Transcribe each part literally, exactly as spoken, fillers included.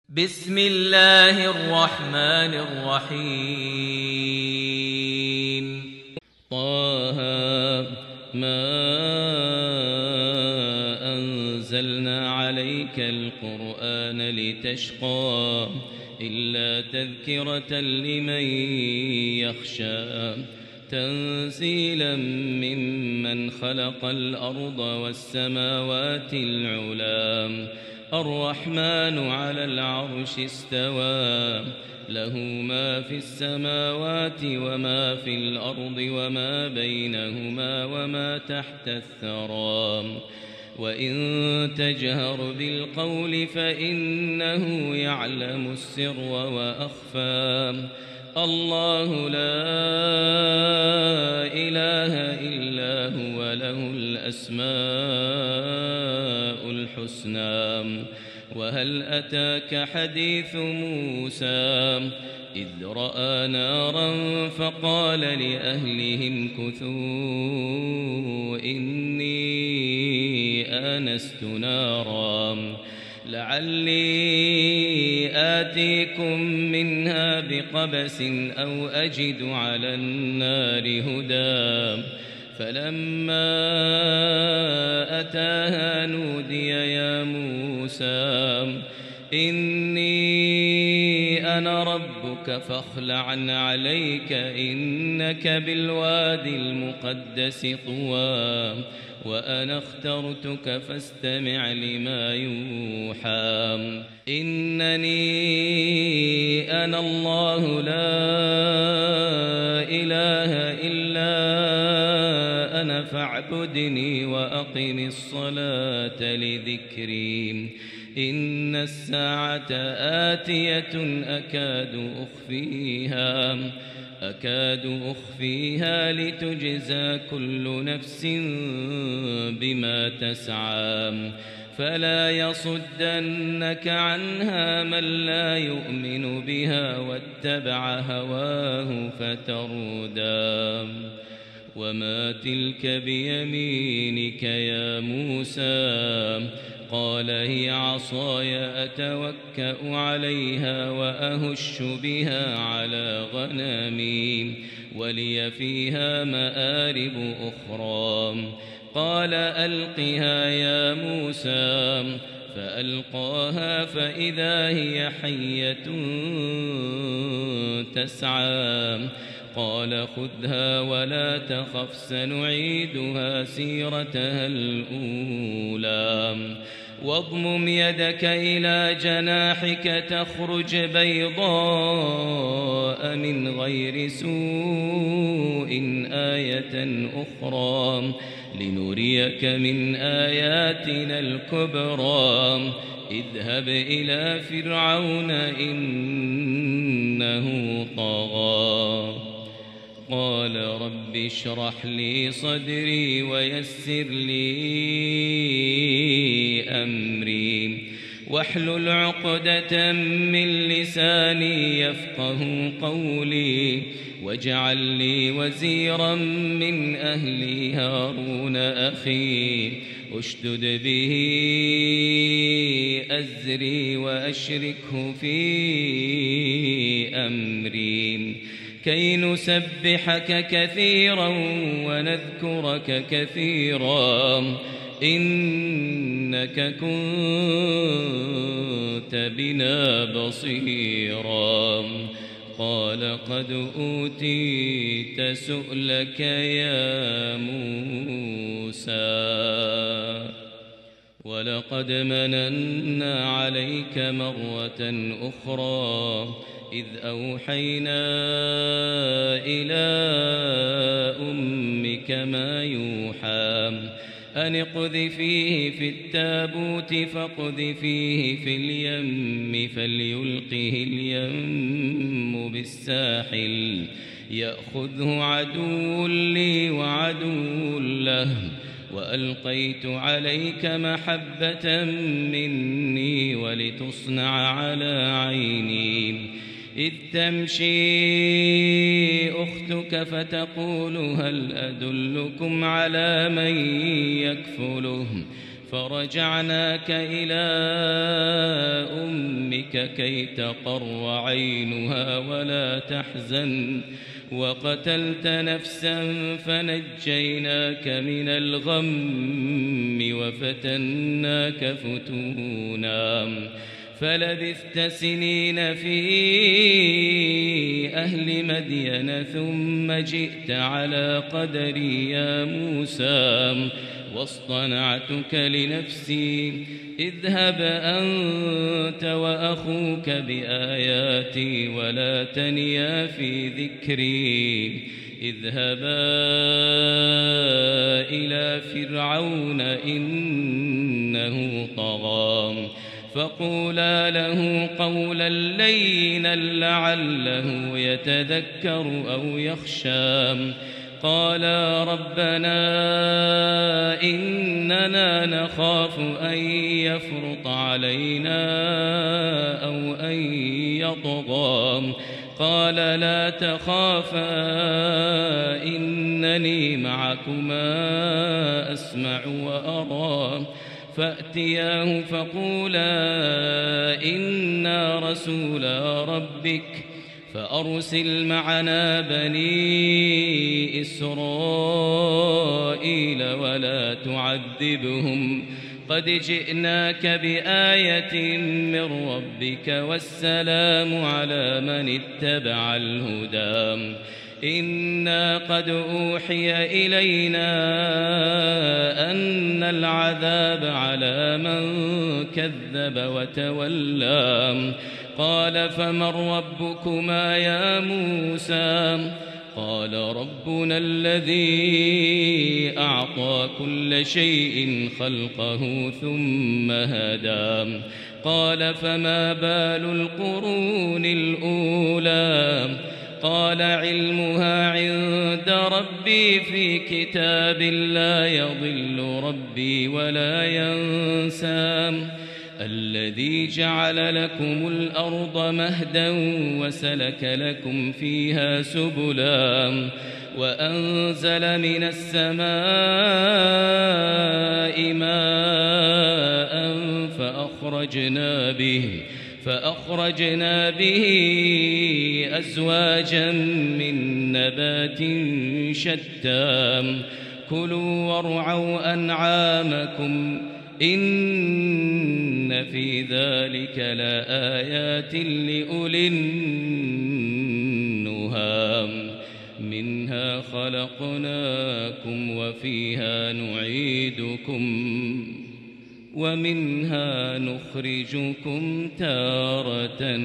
بسم الله الرحمن الرحيم طه ما أنزلنا عليك القرآن لتشقى إلا تذكرة لمن يخشى تنزيلا ممن خلق الأرض والسماوات العلى الرحمن على العرش استوى له ما في السماوات وما في الأرض وما بينهما وما تحت الثرى وإن تجهر بالقول فإنه يعلم السر وأخفى الله لا إله إلا هو له الأسماء الحسنى وهل أتاك حديث موسى إذ رأى نارا فقال لأهلهم كثوا إني آنست نارا لعلي آتيكم منها بقبس أو أجد على النار هدى فلما أتاها نودي يا موسى إني أنا ربك فاخلع عليك إنك بالوادي المقدس طوى وأنا اخترتك فاستمع لما يوحى إنني أنا الله لا إله إلا أنا فاعبدني وأقم الصلاة لذكري إن الساعة آتية أكاد أخفيها أكاد أخفيها لتجزى كل نفس بما تسعى فلا يصدنك عنها من لا يؤمن بها واتبع هواه فتردى وما تلك بيمينك يا موسى قال هي عصاي أتوكأ عليها وأهش بها على غنمي ولي فيها مآرب أخرى قال ألقها يا موسى فألقاها فإذا هي حية تسعى قال خذها ولا تخف سنعيدها سيرتها الأولى واضمم يدك إلى جناحك تخرج بيضاء من غير سوء آية أخرى لنريك من آياتنا الكبرى اذهب إلى فرعون إنه طغى قال رب اشرح لي صدري ويسر لي أمري واحلل عقدة من لساني يفقه قولي واجعل لي وزيرا من أهلي هارون أخي اشدد به أزري وأشركه في أمري كي نسبحك كثيرا ونذكرك كثيرا إنك كنت بنا بصيرا قال قد أوتيت سؤلك يا موسى ولقد مننا عليك مرة أخرى إذ أوحينا إلى أمك ما يوحى أن اقذفيه في التابوت فاقذفيه في اليم فليلقه اليم بالساحل يأخذه عدو لي وعدو له وألقيت عليك محبة مني ولتصنع على عيني إذ تمشي أختك فتقول هل أدلكم على من يكفله فرجعناك إلى أمك كي تقر عينها ولا تحزن وقتلت نفسا فنجيناك من الغم وفتناك فتونا فلبثت سنين في أهل مدين ثم جئت على قدري يا موسى واصطنعتك لنفسي اذهب أنت وأخوك بآياتي ولا تنيا في ذكري اذهبا إلى فرعون إنه طغى فقولا له قولا لينا لعله يتذكر أو يخشى قالا ربنا إننا نخاف أن يفرط علينا أو أن يطغى قال لا تخافا إنني معكما أسمع وأرى فأتياه فقولا إنا رسولا ربك فأرسل معنا بني إسرائيل ولا تعذبهم قد جئناك بآية من ربك والسلام على من اتبع الهدى إنا قد أوحي إلينا أن العذاب على من كذب وتولى قال فمن ربكما يا موسى قال ربنا الذي أعطى كل شيء خلقه ثم هدى قال فما بال القرون الأولى قال علمها عند ربي في كتاب لا يضل ربي ولا ينسى الذي جعل لكم الأرض مهدا وسلك لكم فيها سبلا وأنزل من السماء ماء فأخرجنا به فأخرجنا به أزواجا من نبات شتى كلوا وارعوا أنعامكم إن في ذلك لآيات لأولي النهى منها خلقناكم وفيها نعيدكم ومنها نخرجكم تارة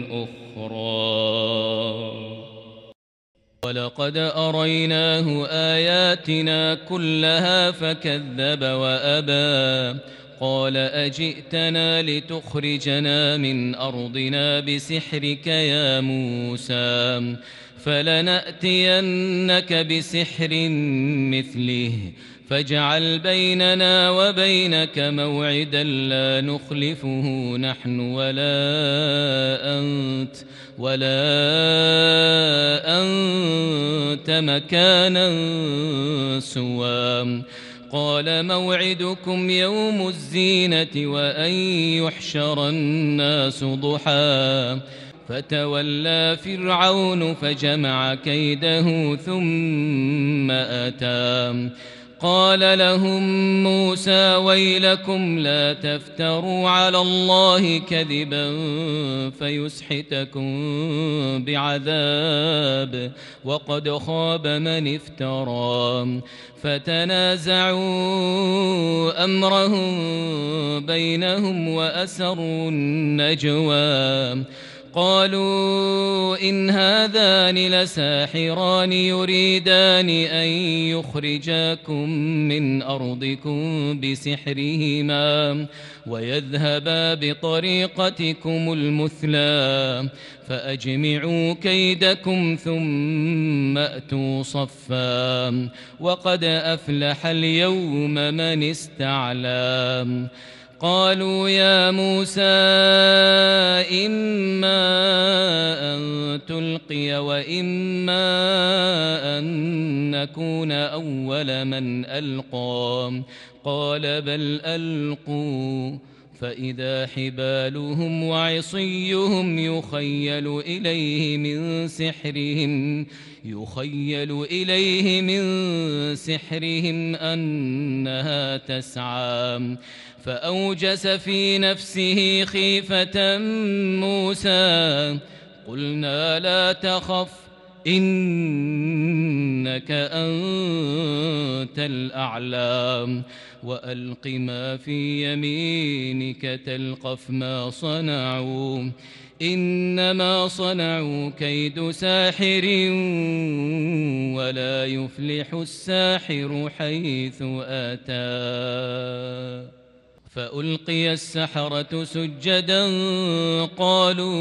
أخرى ولقد أريناه آياتنا كلها فكذب وأبى قال أجئتنا لتخرجنا من أرضنا بسحرك يا موسى فلنأتينك بسحر مثله فاجعل بيننا وبينك موعدا لا نخلفه نحن ولا أنت ولا أنت مكانا سوى قال موعدكم يوم الزينة وأن يحشر الناس ضحى فتولى فرعون فجمع كيده ثم أتى قال لهم موسى ويلكم لا تفتروا على الله كذبا فيسحتكم بعذاب وقد خاب من افترى فتنازعوا أمرهم بينهم وأسروا النجوى قالوا إن هذان لساحران يريدان أن يخرجاكم من أرضكم بسحرهما ويذهبا بطريقتكم المثلى فأجمعوا كيدكم ثم أتوا صفا وقد أفلح اليوم من استعلى قالوا يا موسى إما أن تلقي وإما أن أكون أول من ألقى قال بل ألقوا فإذا حبالهم وعصيهم يخيل إليه من سحرهم يخيل إليه من سحرهم أنها تسعى فأوجس في نفسه خيفة موسى قلنا لا تخف إنك أنت الأعلى وألق ما في يمينك تلقف ما صنعوا إنما صنعوا كيد ساحر ولا يفلح الساحر حيث أتى فألقي السحرة سجدا قالوا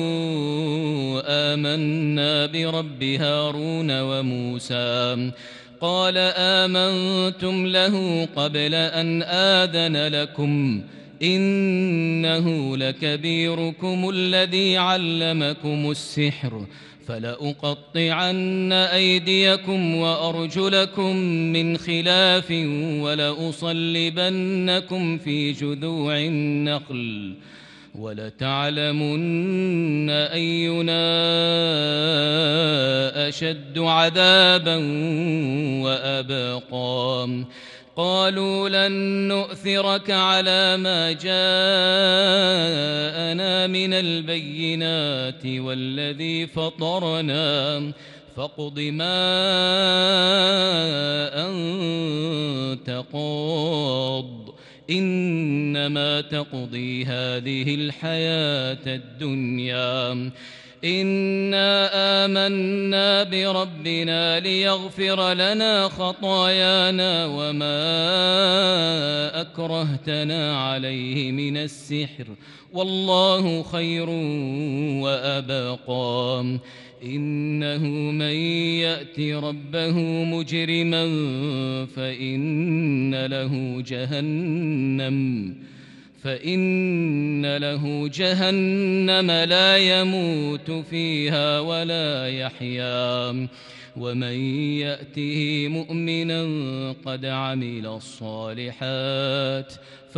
آمنا برب هارون وموسى قال آمنتم له قبل أن آذن لكم إنه لكبيركم الذي علمكم السحر فلأقطعن أيديكم وأرجلكم من خلاف ولأصلبنكم في جذوع النخل ولتعلمن أينا أشد عذابا وأبقى قالوا لن نؤثرك على ما جاءنا من البينات والذي فطرنا فاقض ما أنت قاض إنما تقضي هذه الحياة الدنيا إنا آمنا بربنا ليغفر لنا خطايانا وما أكرهتنا عليه من السحر والله خير وأبقى إنه من يأت ربه مجرما فإن له جهنم فإن له جهنم لا يموت فيها ولا يحيا ومن يأته مؤمنا قد عمل الصالحات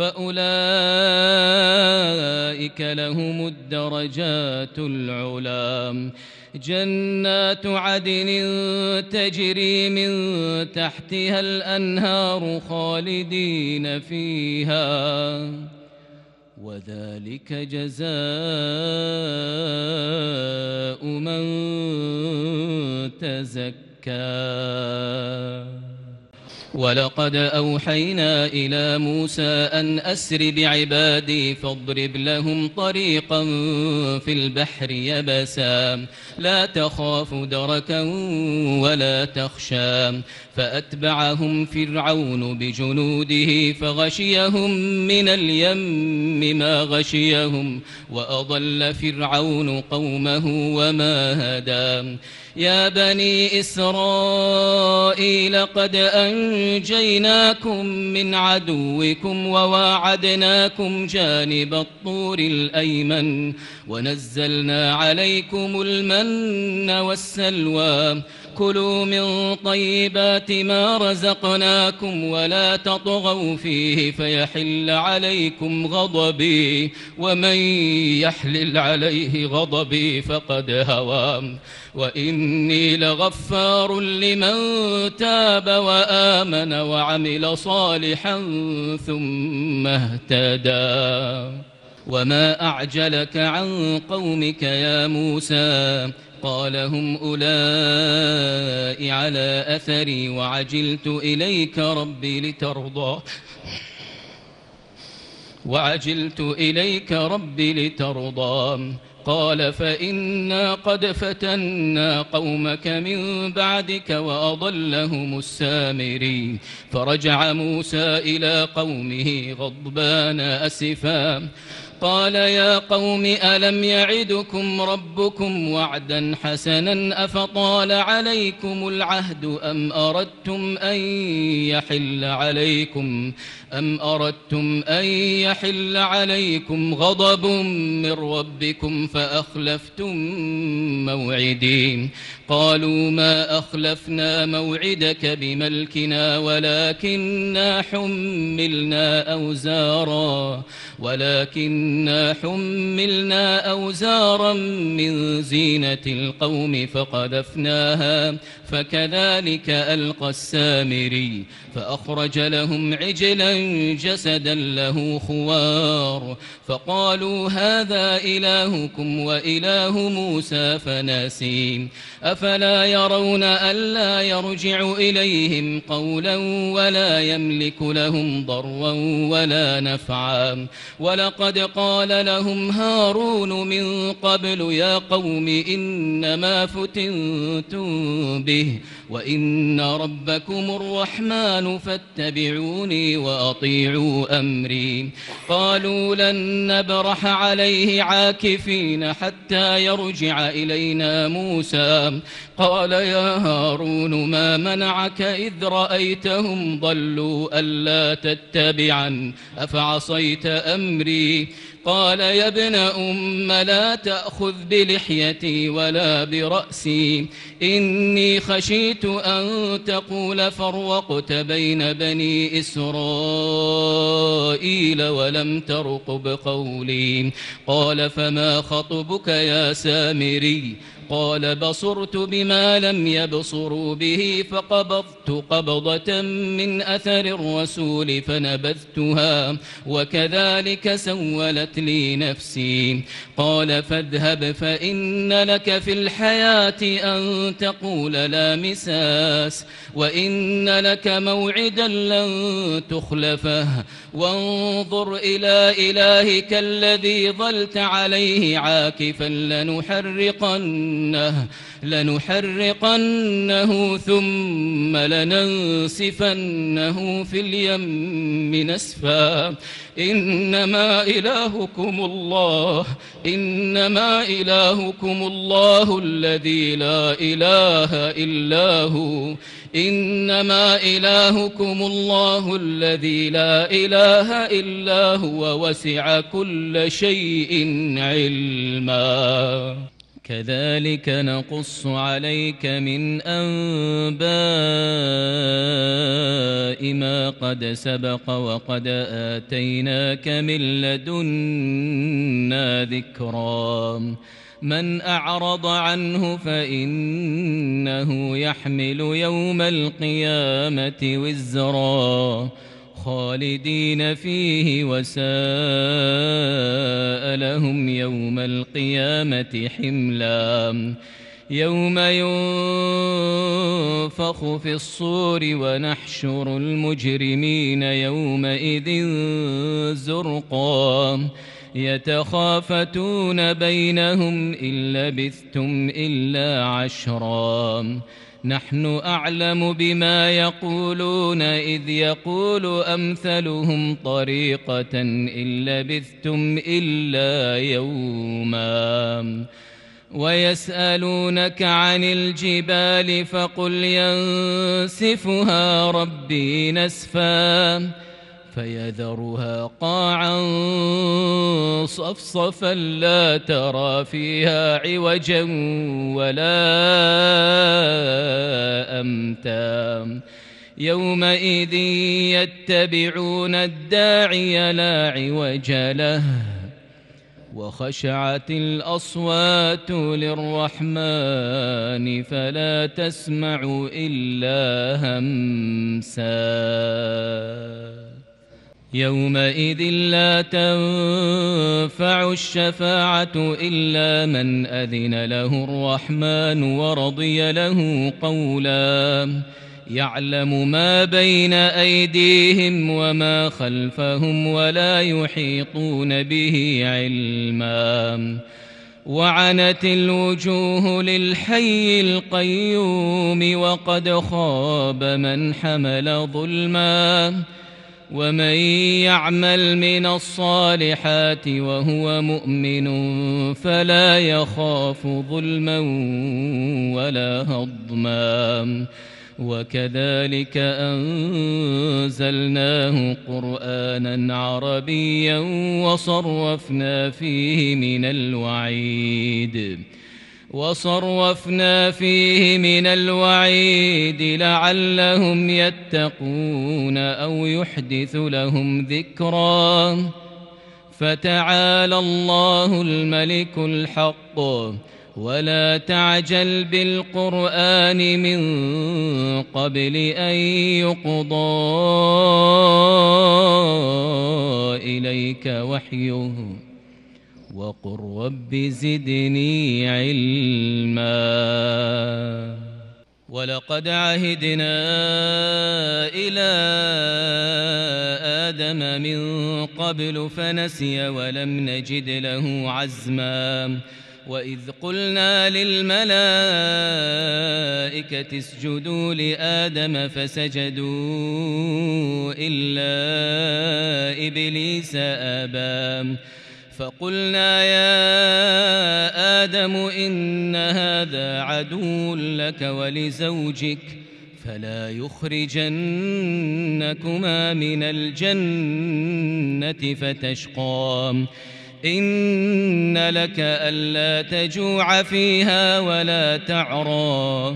فأولئك لهم الدرجات العلى جنات عدن تجري من تحتها الأنهار خالدين فيها وذلك جزاء من تزكى ولقد أوحينا إلى موسى أن أسر بعبادي فاضرب لهم طريقا في البحر يبسا لا تخاف دركا ولا تخشى فأتبعهم فرعون بجنوده فغشيهم من اليم ما غشيهم وأضل فرعون قومه وما هدى يا بني إسرائيل قد أنجيناكم من عدوكم وواعدناكم جانب الطور الأيمن ونزلنا عليكم المن والسلوى كلوا من طيبات ما رزقناكم ولا تطغوا فيه فيحل عليكم غضبي ومن يحلل عليه غضبي فقد هوى وإني لغفار لمن تاب وآمن وعمل صالحا ثم اهتدى وما أعجلك عن قومك يا موسى قال هم أولئك على أثري وعجلت إليك ربي لترضى وعجلت إليك ربي لترضى قال فإنا قد فتنا قومك من بعدك وأضلهم السامري فرجع موسى إلى قومه غضبان أسفا قال يا قوم ألم يعدكم ربكم وعدا حسنا أفطال عليكم العهد أم أردتم أن يحل عليكم أم أردتم أن يحل عليكم غضب من ربكم فأخلفتم موعدي قالوا ما أخلفنا موعدك بملكنا ولكننا حملنا أوزارا ولكننا حملنا أوزارا من زينة القوم فقذفناها فكذلك ألقى السامري فأخرج لهم عجلا جسدا له خوار فقالوا هذا إلهكم وإله موسى فناسي أفلا يرون ألا يرجع إليهم قولا ولا يملك لهم ضرا ولا نفعا ولقد قال لهم هارون من قبل يا قوم إنما فتنتم به وإن ربكم الرحمن فاتبعوني وأطيعوا أمري قالوا لن نبرح عليه عاكفين حتى يرجع إلينا موسى قال يا هارون ما منعك إذ رأيتهم ضلوا ألا تتبعا أفعصيت أمري قال يا ابن أم لا تأخذ بلحيتي ولا برأسي إني خشيت أن تقول فرقت بين بني إسرائيل ولم ترقب قولي قال فما خطبك يا سامري قال بصرت بما لم يبصروا به فقبضت قبضة من أثر الرسول فنبذتها وكذلك سولت لي نفسي قال فاذهب فإن لك في الحياة أن تقول لا مساس وإن لك موعدا لن تخلفه وانظر إلى إلهك الذي ظلت عليه عاكفا لنحرقن لنحرقنه ثم لننسفنه في اليم نسفا إنما إلهكم الله إنما إلهكم الله الذي لا إله إلا هو إنما إلهكم الله الذي لا إله إلا هو وسع كل شيء علما كذلك نقص عليك من أنباء ما قد سبق وقد آتيناك من لدنا ذكرا من أعرض عنه فإنه يحمل يوم القيامة وزرا خالدين فيه وساء لهم يوم القيامة حملا يوم ينفخ في الصور ونحشر المجرمين يومئذ زرقا يتخافتون بينهم إن لبثتم إلا عشرا نحن أعلم بما يقولون إذ يقول أمثلهم طريقة إن لبثتم إلا يوما ويسألونك عن الجبال فقل ينسفها ربي نسفا فيذرها قاعا صفصفا لا ترى فيها عوجا ولا أمتا يومئذ يتبعون الداعي لا عوج له وخشعت الأصوات للرحمن فلا تسمع إلا همسا يومئذ لا تنفع الشفاعة إلا من أذن له الرحمن ورضي له قولا يعلم ما بين أيديهم وما خلفهم ولا يحيطون به علما وعنت الوجوه للحي القيوم وقد خاب من حمل ظلما ومن يعمل من الصالحات وهو مؤمن فلا يخاف ظلما ولا هضما وكذلك أنزلناه قرآنا عربيا وصرفنا فيه من الوعيد وصرفنا فيه من الوعيد لعلهم يتقون أو يحدث لهم ذكرا فتعالى الله الملك الحق ولا تعجل بالقرآن من قبل أن يقضى إليك وحيه وقل رب زدني علما ولقد عهدنا إلى آدم من قبل فنسي ولم نجد له عزما وإذ قلنا للملائكة اسجدوا لآدم فسجدوا إلا إبليس أبى فقلنا يا آدم إن هذا عدو لك ولزوجك فلا يخرجنكما من الجنة فتشقى إن لك ألا تجوع فيها ولا تعرى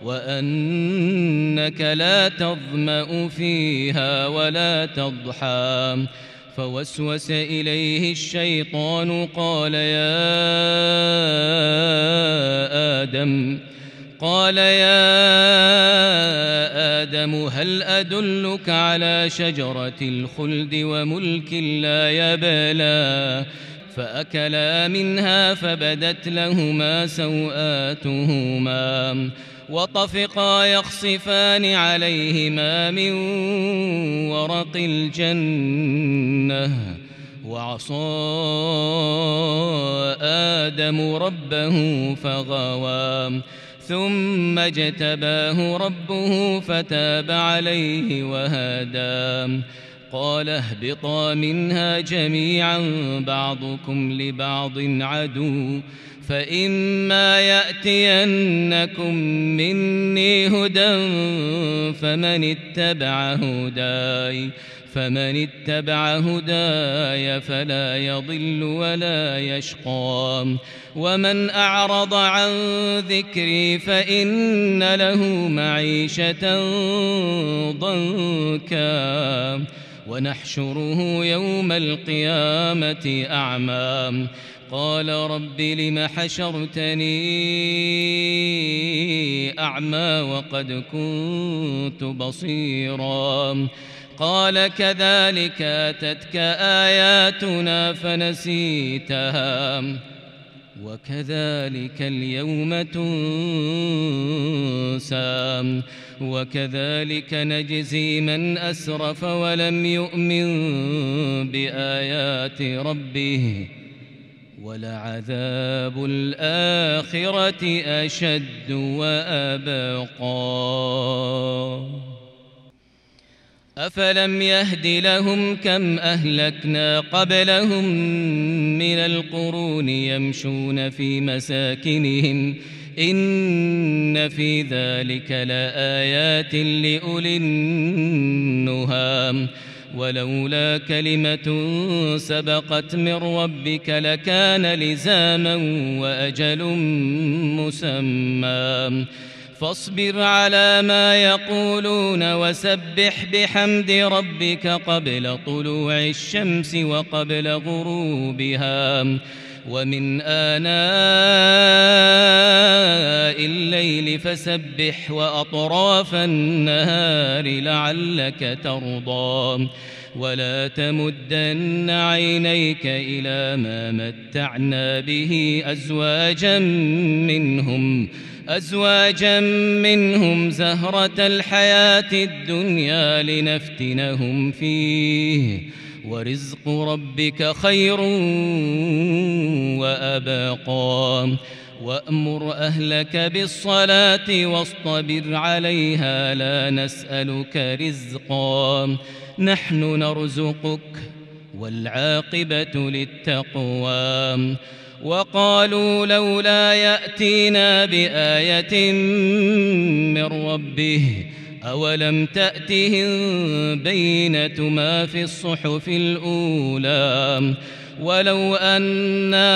وأنك لا تظمأ فيها ولا تضحى فوسوس إليه الشيطان قال يا آدم قال يا آدم هل أدلك على شجرة الخلد وملك لا يبلى فأكلا منها فبدت لهما سوآتهما وطفقا يخصفان عليهما من ورق الجنة وعصى آدم ربه فغوى ثم اجتباه ربه فتاب عليه وهدى قال اهبطا منها جميعا بعضكم لبعض عدو فإما يأتينكم مني هدى فمن اتبع هداي فمن اتبع هداي فلا يضل ولا يشقى ومن أعرض عن ذكري فإن له معيشة ضنكا ونحشره يوم القيامة أعمى قال رب لم حشرتني أعمى وقد كنت بصيرا قال كذلك أتتك آياتنا فنسيتها وكذلك اليوم تنسى وكذلك نجزي من أسرف ولم يؤمن بآيات ربه ولعذاب الآخرة أشد وأبقى أفلم يهد لهم كم أهلكنا قبلهم من القرون يمشون في مساكنهم إن في ذلك لآيات لأولي النهى ولولا كلمة سبقت من ربك لكان لزاما وأجل مسمى فاصبر على ما يقولون وسبح بحمد ربك قبل طلوع الشمس وقبل غروبها ومن آناء الليل فسبح وأطراف النهار لعلك ترضى ولا تمدن عينيك إلى ما متعنا به أزواجا منهم أزواجا منهم زهرة الحياة الدنيا لنفتنهم فيه ورزق ربك خير وأبقى وأمر أهلك بالصلاة واصطبر عليها لا نسألك رزقا نحن نرزقك والعاقبة للتقوى. وقالوا لولا يأتينا بآية من ربه أولم تأتهم بينة ما في الصحف الأولى ولو أنا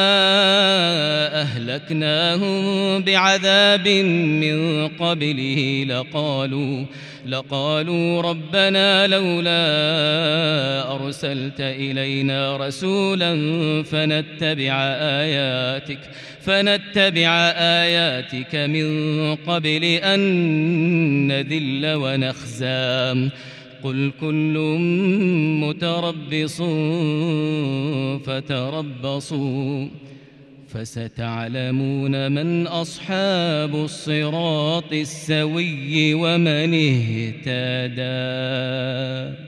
أهلكناهم بعذاب من قبله لقالوا لقالوا ربنا لولا أرسلت إلينا رسولا فنتبع آياتك فنتبع آياتك من قبل أن نذل ونخزى. قل كل متربص فتربصوا فستعلمون من أصحاب الصراط السوي ومن اهتدى.